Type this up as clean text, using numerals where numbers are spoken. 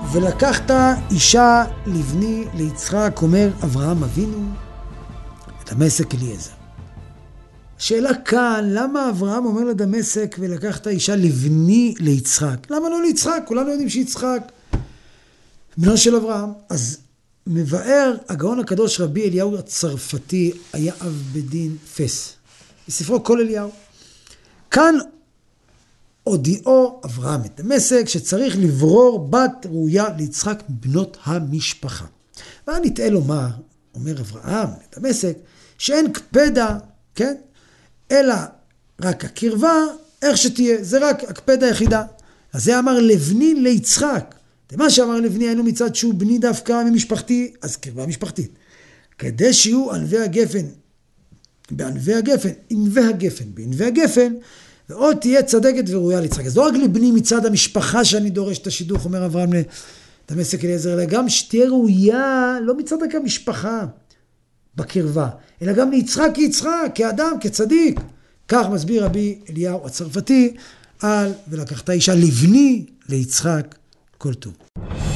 ולקחת אישה לבני ליצחק, אומר אברהם אבינו, דמשק אליעזר. השאלה כאן, למה אברהם אומר לדמשק ולקחת אישה לבני ליצחק? למה לא ליצחק? כולנו יודעים שיצחק בנו של אברהם. אז מבאר הגאון הקדוש רבי אליהו הצרפתי, היה אב בדין פס, בספרו כל אליהו. כאן הודיעו אברהם את דמשק שצריך לברור בת ראויה ליצחק בנות המשפחה. ואני נטעה לומר, אומר אברהם לדמשק, שאין קפדה, כן? אלא רק הקרבה, איך שתהיה, זה רק הקפדה היחידה. אז זה אמר לבני ליצחק. מה שאמר לבני היינו מצד שהוא בני דווקא ממשפחתי, אז קרבה משפחתית. כדי שיהיו ענבי הגפן, בענבי הגפן, ענבי הגפן, בענבי הגפן, ועוד תהיה צדקת וראויה ליצחק. אז לא רק לבני מצד המשפחה שאני דורש את השידוך, אומר אברהם לדמשק אליעזר, אלא גם שתהיה ראויה, לא מצד רק המשפחה בקרבה, אלא גם ליצחק כיצחק, כאדם, כצדיק. כך מסביר רבי אליהו הצרפתי על ולקחת אישה לבני ליצחק. כל טוב.